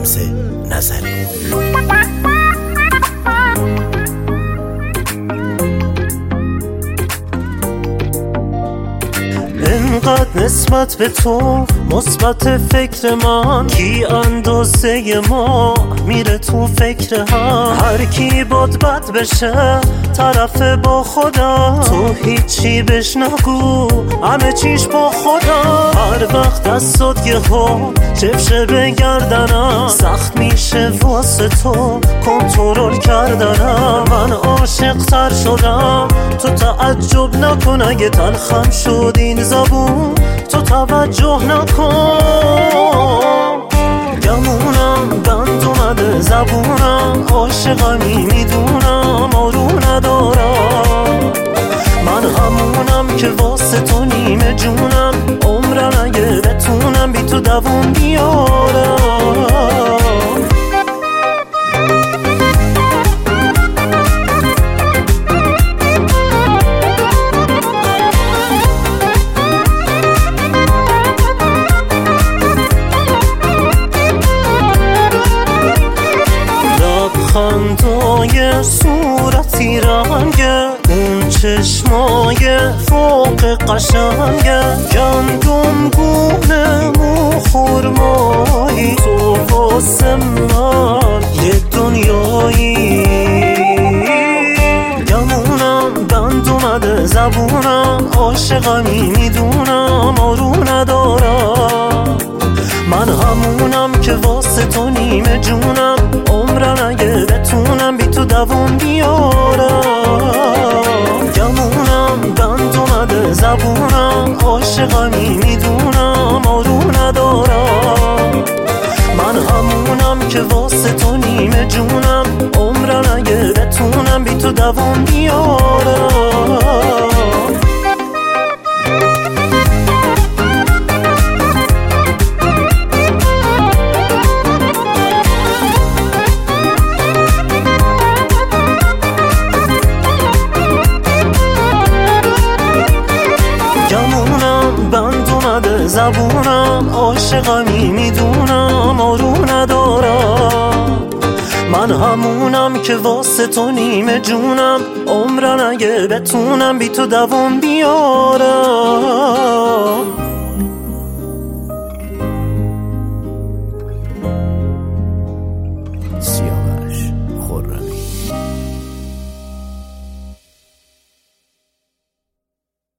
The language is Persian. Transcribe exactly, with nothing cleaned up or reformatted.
رمز نظری. انقدر نسبت به تو مثبت فکر من، کی اندازه ما میره تو فکر هم. هر کی باد بد بشه طرف با خدا، تو هیچی بش نگو همه چیش با خدا. هر وقت دستات یه ها چفشه به گردنم، سخت میشه واسه تو کنترل کردنم. من عاشق تر شدم تو تعجب نکن، اگه تلخم شد این زبون تو توجه نکن. گمونم بند اومده زبونم، عاشقمی میدونم آروم ندارم. من همونم که واسه تو نیمه جونم، عمرم اگه بتونم بی تو دووم بیارم. خندای صورتی رنگه، اون چشمای فوق قشنگه، گندم گونه مو خورمایی، تو واسه من یه دنیایی. گمونم بند اومده زبونم، عاشقمی میدونم آروم ندارم. من همونم که واسه تو نیمه جونم، عمرم اگه بتونم بی تو دووم بیارم. گمونم بند اومده زبونم، عاشقمی میدونم آروم ندارم. من همونم که واسه تو نیمه جونم، عمرم اگه بتونم بی تو دووم بیارم. بند اومده زبونم، عاشقمی میدونم آروم ندارم. من همونم که واسه تو نیمه جونم، عمرم اگه بتونم بی تو دووم بیارم.